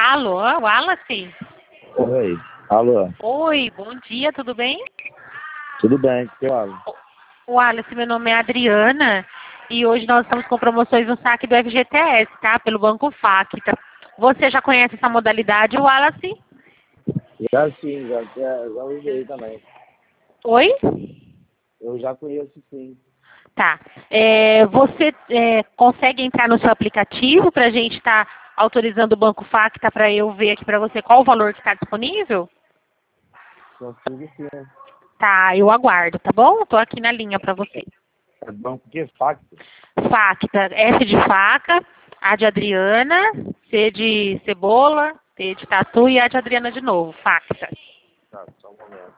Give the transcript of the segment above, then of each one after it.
Alô, Wallace? Oi, alô, Oi, bom dia, tudo bem? tudo bem, que eu falo? Wallace, meu nome é Adriana e hoje nós estamos com promoções no saque do FGTS, tá? Pelo Banco Facta. Você já conhece essa modalidade, Wallace? Já sim, já usei também. Oi? Eu já conheço sim. Tá. Você consegue entrar no seu aplicativo para a gente estar autorizando o Banco Facta para eu ver aqui para você qual o valor que está disponível? Consigo sim. Tá, eu aguardo, tá bom? Estou aqui na linha para você. É banco que facto? Facta, F de faca, A de Adriana, C de cebola, T de tatu e A de Adriana de novo. Facta. Tá, só um momento.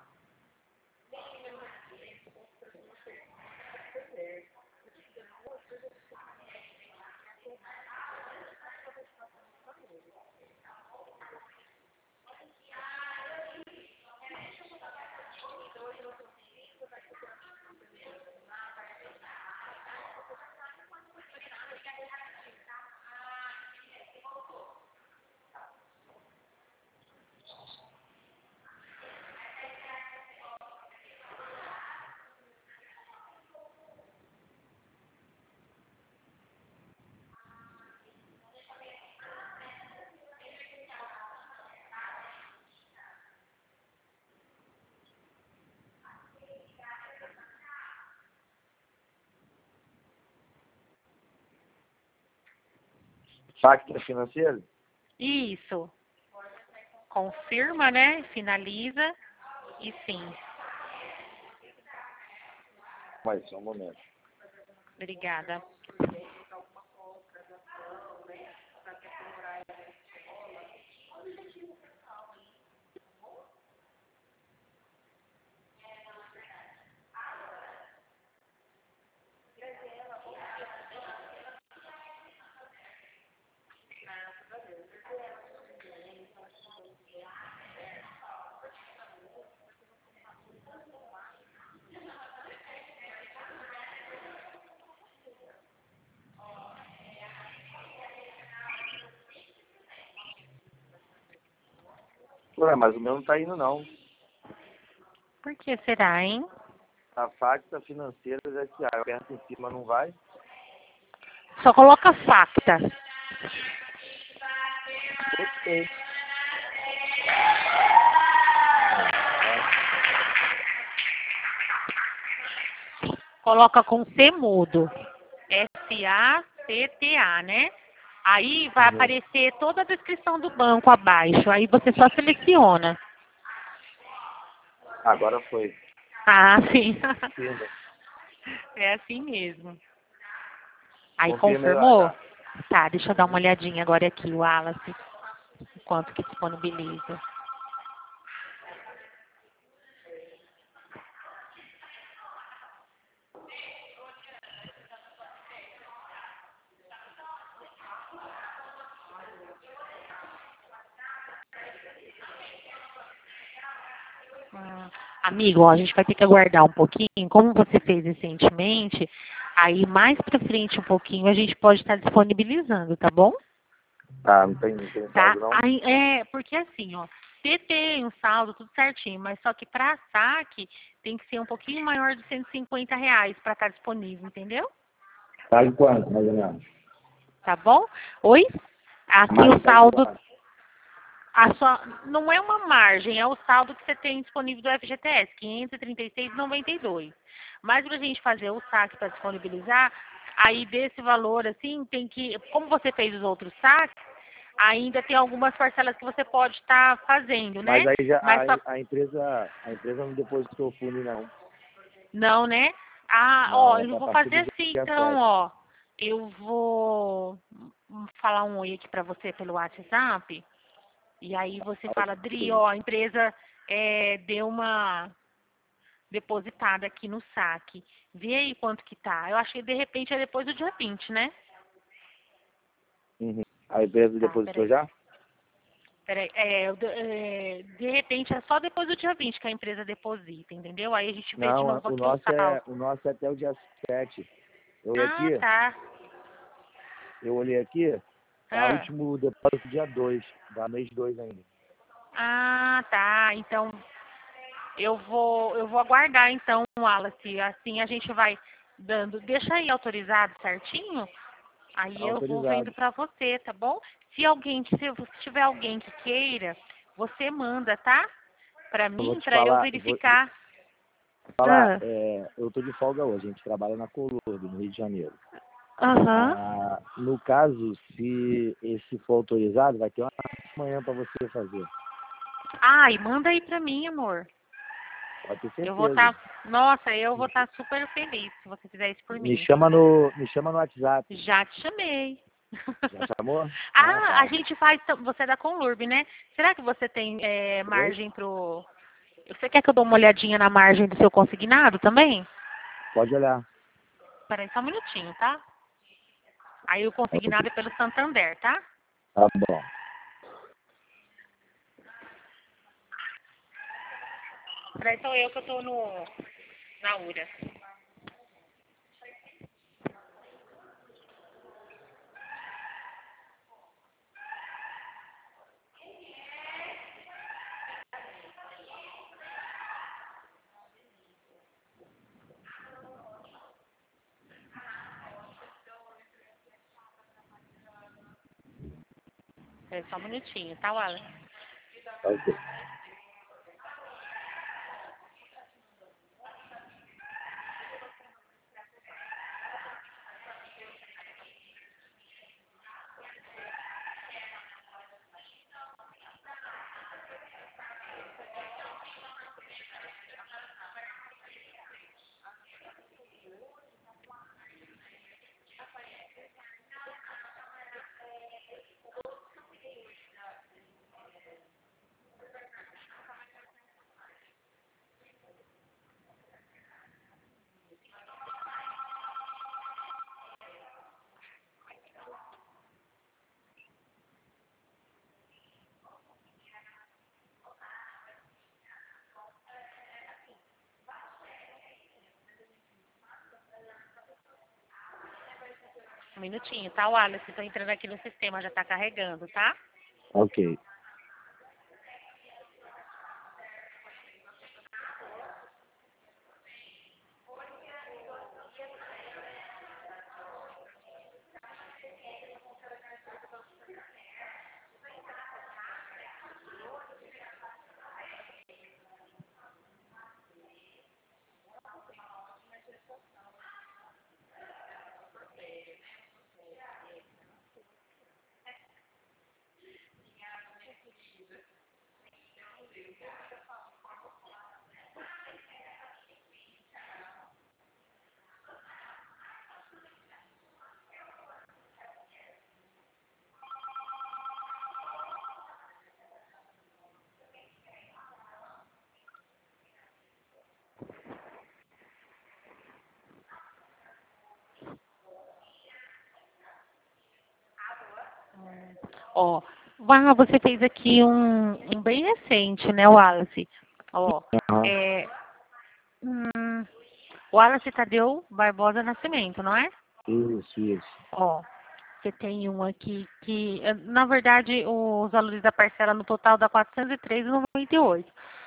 Facto financeiro? Isso. Confirma, né? Finaliza e sim. Mas só um momento. Obrigada. Ué, mas o meu não tá indo não. Por que será, hein? A facta financeira S.A. Eu aperto em cima, não vai? Só coloca Facta. Ok. Coloca com C mudo. Facta, né? Aí vai Uhum. aparecer toda a descrição do banco abaixo. Aí você só seleciona. Agora foi. Ah, sim. Confirma. É assim mesmo. Aí Confirma aí lá confirmou? já. Tá, deixa eu dar uma Uhum. olhadinha agora aqui, o Wallace, quanto que disponibiliza. Amigo, ó, a gente vai ter que aguardar um pouquinho. Como você fez recentemente, aí mais pra frente um pouquinho a gente pode estar disponibilizando, tá bom? Ah, não tem Tá? saldo não? Aí, porque assim, ó, você tem um saldo tudo certinho, mas só que para saque tem que ser um pouquinho maior de R$ 150 para estar disponível, entendeu? Tá de quanto, mais ou menos? Tá bom? Oi? Aqui Mais o tá de saldo, quanto? não é uma margem, é o saldo que você tem disponível do FGTS, 536,92. Mas para a gente fazer o saque para disponibilizar, aí desse valor, assim, tem que, como você fez os outros saques, ainda tem algumas parcelas que você pode estar fazendo, Mas né? aí já Mas só, a empresa não depositou o fundo não. não, né? Ah, ó, Não, é eu a vou partir fazer do assim, dia então, 7. ó. Eu vou falar um oi aqui para você pelo WhatsApp. E aí você fala, Dri, ó, a empresa deu uma depositada aqui no saque. Vê aí quanto que tá. Eu acho que de repente é depois do dia 20, né? Uhum. A empresa Tá, depositou peraí. já? Peraí. De repente é só depois do dia 20 que a empresa deposita, entendeu? Aí a gente vê de Não, novo aqui o saldo. o nosso é até o dia 7. Eu olhei Ah, aqui, tá. eu olhei aqui, Ah. último depósito dia 2, da mês 2 ainda. Ah, tá. Então eu vou aguardar então, Wallace. Assim a gente vai dando. Deixa aí autorizado certinho. Aí eu vou vendo Autorizado. pra você, tá bom? Se tiver alguém que queira, você manda, tá? Pra Eu vou mim, te pra eu falar, verificar. falar, Ah, eu tô de folga hoje, a gente trabalha na Colorado, no Rio de Janeiro. aham. No caso, se esse for autorizado, vai ter uma manhã para você fazer. Ai, manda aí pra mim, amor. Pode ter Eu vou certeza. estar. Nossa, eu vou estar super feliz se você fizer isso por Me mim. chama no WhatsApp. Já te chamei. Já chamou? Ah, Ah, a tá. gente faz. Você é da Conlurb, né? Será que você tem Oi? margem pro. Você quer que eu dê uma olhadinha na margem do seu consignado também? Pode olhar. Peraí, só um minutinho, tá? Aí o consignado é pelo Santander, tá? Tá bom. Peraí, sou eu que eu tô na URA. Peraí, só um minutinho, tá, Wallace? Ok. Um minutinho, tá, Wallace? Tô entrando aqui no sistema, já tá carregando, tá? Ok. Ó, você fez aqui um bem recente, né, Wallace? Ó, Aham. é, hum, Wallace Tadeu Barbosa Nascimento, não é? Isso. Ó, você tem um aqui que, na verdade, os valores da parcela no total dá R$ 403,98.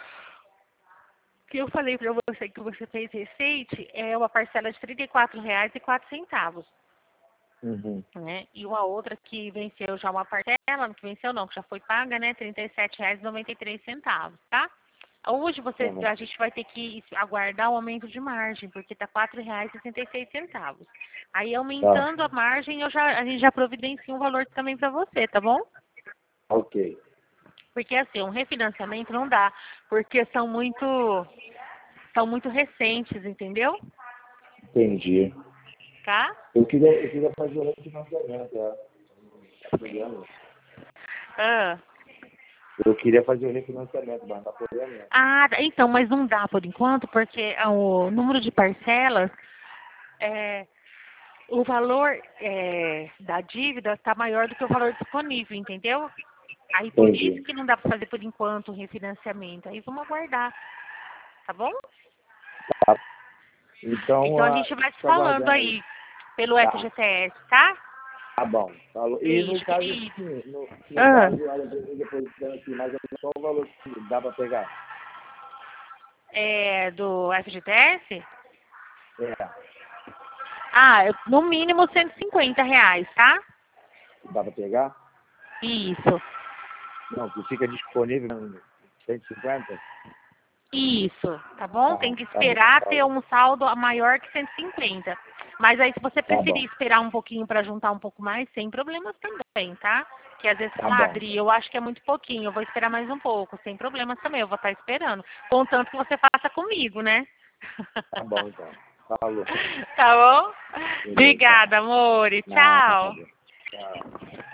O que eu falei para você que você fez recente é uma parcela de R$ 34,04. Uhum. Né? E uma outra que venceu já uma parcela, que venceu não, que já foi paga, né? R$ 37,93, tá? Hoje Aham. a gente vai ter que aguardar o aumento de margem, porque está R$ 4,66. Aí Tá. aumentando a margem, a gente já providencia um valor também para você, tá bom? Ok. Porque assim, um refinanciamento não dá, porque são muito recentes, entendeu? Entendi. Tá? Eu queria fazer o refinanciamento, tá podendo? Ah. Eu queria fazer o refinanciamento, mas não tá podendo. Não. Ah, então, mas não dá por enquanto, porque o número de parcelas, é, o valor da dívida está maior do que o valor disponível, entendeu? Aí por isso Entendi. que não dá para fazer por enquanto o refinanciamento. Aí vamos aguardar, tá bom? Tá. Então, Então a gente vai se fico falando aguardando aí. aí pelo Tá. FGTS, tá? Tá bom, falou. E no Beijo, caso, querido. assim, no Ah, caso, olha, eu depositando aqui, mais ou menos, qual o valor que dá para pegar? do FGTS? É, No mínimo R$ 150, tá? dá para pegar? Isso. Não, que fica disponível em 150? Isso, tá bom? Tem que Tá bom, esperar ter falou. um saldo maior que 150. Mas aí, se você Tá preferir bom, esperar um pouquinho para juntar um pouco mais, sem problemas também, tá? Que às vezes tá fala, bom, Adri, eu acho que é muito pouquinho, eu vou esperar mais um pouco. Sem problemas também, eu vou estar esperando. Contanto que você faça comigo, né? tá bom então. Falou. Tá bom? Beleza, Obrigada, amor. E nada. tchau. Tchau.